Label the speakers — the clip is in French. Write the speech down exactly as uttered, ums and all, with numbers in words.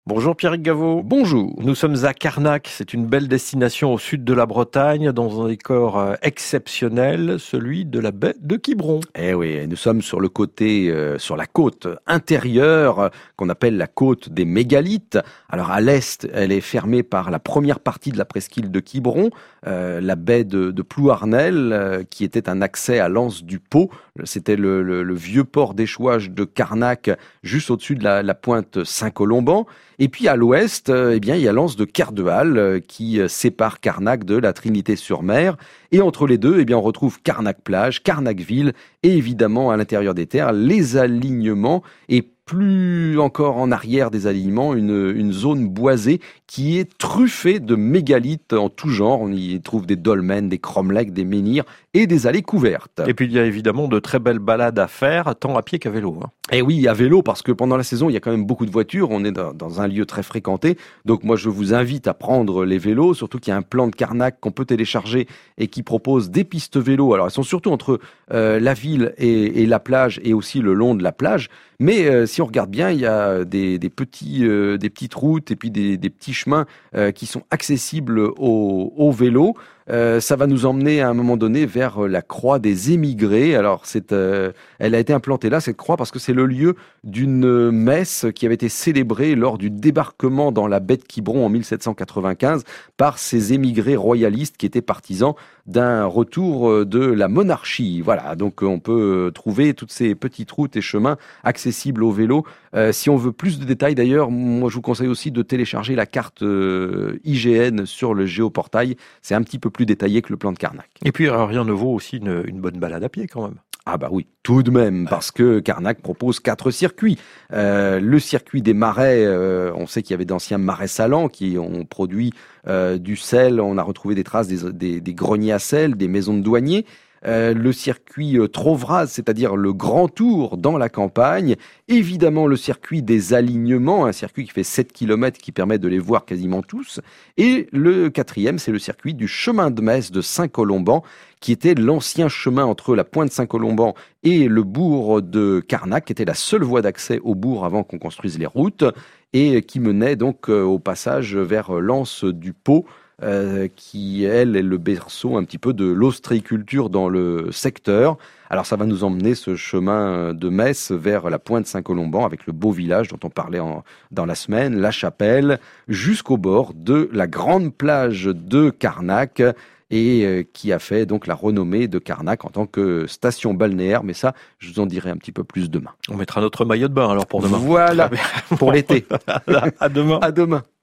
Speaker 1: Bonjour Pierrick Gaveau.
Speaker 2: Bonjour.
Speaker 1: Nous sommes à Carnac, c'est une belle destination au sud de la Bretagne, dans un décor euh, exceptionnel, celui de la baie de Quiberon.
Speaker 2: Eh oui, nous sommes sur le côté, euh, sur la côte intérieure, euh, qu'on appelle la côte des mégalithes. Alors à l'est, elle est fermée par la première partie de la presqu'île de Quiberon, euh, la baie de, de Plouarnel, euh, qui était un accès à l'anse du Pau. C'était le, le, le vieux port d'échouage de Carnac, juste au-dessus de la, la pointe Saint-Colomban. Et puis à l'ouest, euh, eh bien, il y a l'anse de Cardeal euh, qui euh, sépare Carnac de la Trinité-sur-Mer. Et entre les deux, eh bien, on retrouve Carnac-Plage, Carnac-Ville et évidemment à l'intérieur des terres, les alignements et plus encore en arrière des alignements, une, une zone boisée qui est truffée de mégalithes en tout genre. On y trouve des dolmens, des cromlechs, des menhirs et des allées couvertes.
Speaker 1: Et puis il y a évidemment de très belles balades à faire, tant à pied qu'à vélo. Hein.
Speaker 2: Et oui, à vélo, parce que pendant la saison, il y a quand même beaucoup de voitures. On est dans, dans un lieu très fréquenté. Donc moi, je vous invite à prendre les vélos, surtout qu'il y a un plan de Carnac qu'on peut télécharger et qui propose des pistes vélo. Alors elles sont surtout entre euh, la ville et, et la plage et aussi le long de la plage. Mais euh, si on regarde bien, il y a des, des, petits, euh, des petites routes et puis des, des petits chemins euh, qui sont accessibles aux, aux vélos. Euh, ça va nous emmener à un moment donné vers la croix des émigrés. Alors, c'est, euh, elle a été implantée là, cette croix, parce que c'est le lieu d'une messe qui avait été célébrée lors du débarquement dans la baie de Quiberon en mille sept cent quatre-vingt-quinze par ces émigrés royalistes qui étaient partisans d'un retour de la monarchie. Voilà, donc on peut trouver toutes ces petites routes et chemins accessibles au vélo. Euh, si on veut plus de détails, d'ailleurs, moi je vous conseille aussi de télécharger la carte euh, I G N sur le Géoportail. C'est un petit peu plus détaillé que le plan de Carnac.
Speaker 1: Et puis rien ne vaut aussi une, une bonne balade à pied quand même.
Speaker 2: Ah bah oui, tout de même, parce que Carnac propose quatre circuits. Euh, le circuit des marais, euh, on sait qu'il y avait d'anciens marais salants qui ont produit euh, du sel, on a retrouvé des traces des, des, des greniers à sel, des maisons de douaniers. Euh, le circuit euh, Trouvraz, c'est-à-dire le grand tour dans la campagne, évidemment le circuit des alignements, un circuit qui fait sept kilomètres qui permet de les voir quasiment tous, et le quatrième, c'est le circuit du chemin de Metz de Saint-Colomban, qui était l'ancien chemin entre la pointe Saint-Colomban et le bourg de Carnac, qui était la seule voie d'accès au bourg avant qu'on construise les routes, et qui menait donc euh, au passage vers l'anse du Pau, Euh, qui, elle, est le berceau un petit peu de l'ostréiculture dans le secteur. Alors, ça va nous emmener, ce chemin de Metz, vers la pointe Saint-Colomban, avec le beau village dont on parlait en, dans la semaine, la chapelle, jusqu'au bord de la grande plage de Carnac, et euh, qui a fait donc la renommée de Carnac en tant que station balnéaire. Mais ça, je vous en dirai un petit peu plus demain.
Speaker 1: On mettra notre maillot de bain alors pour demain.
Speaker 2: Voilà, pour l'été.
Speaker 1: À demain.
Speaker 2: À demain.